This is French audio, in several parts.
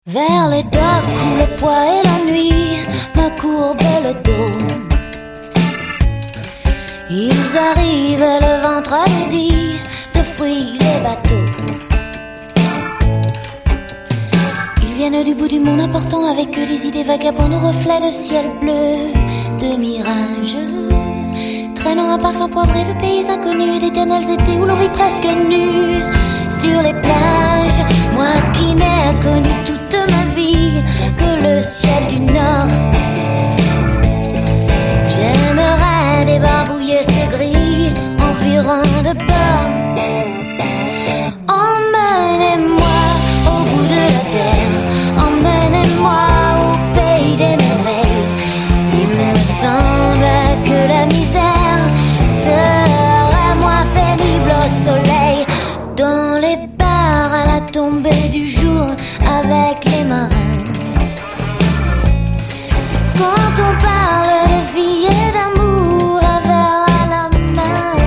Vers les docks où le poids et la nuit me courbent le dos. Ils arrivent le ventre alourdi de fruits les bateaux. Ils viennent du bout du monde important avec eux des idées vagabondes au reflet de ciel bleu de mirage. Traînant un parfum poivré de pays inconnus, d'éternels étés où l'on vit presque nu sur les plages. Moi qui n'ai connu toute ma vie que le ciel du Nord, j'aimerais débarbouiller ce gris environ de bord. Emmenez-moi au bout de la terre, emmenez-moi au pays des merveilles. Il me semble que la misère serait moins pénible au soleil, dans les bars à la tombée du jour avec les marins. Quand on parle de vie et d'amour, un verre à la main,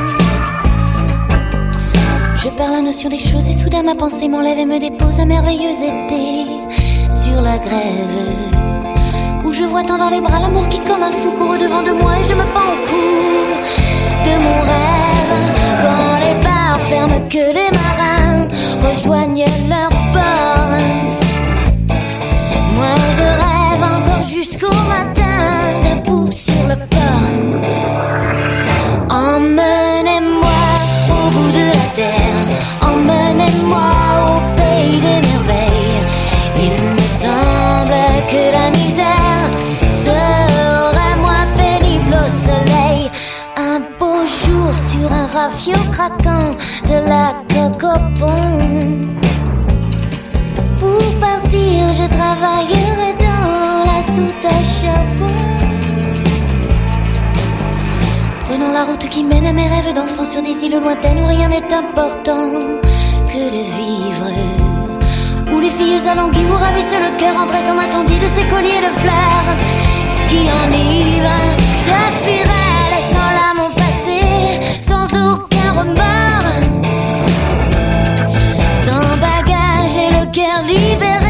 je perds la notion des choses et soudain ma pensée m'enlève et me dépose un merveilleux été sur la grève, où je vois tant dans les bras l'amour qui comme un fou court au devant de moi et je me pends au cou de mon rêve. Quand les bars ferment, que les marins rejoignent leur port, moi je rêve encore jusqu'au matin, debout sur le port. Emmenez-moi au bout de la terre, emmenez-moi au pays des merveilles. Il me semble que la misère serait moins pénible au soleil. Un beau jour sur un rafio craquant de la coque au pont. Pour partir, je travaillerai dans la soute à charbon, prenant la route qui mène à mes rêves d'enfant sur des îles lointaines où rien n'est important que de vivre, où les filles alanguies vous ravissent le cœur en dressant ma tendue de ces colliers de fleurs qui enivrent. Je fuirai laissant là mon passé sans aucun remords, sans bagage et le cœur libéré.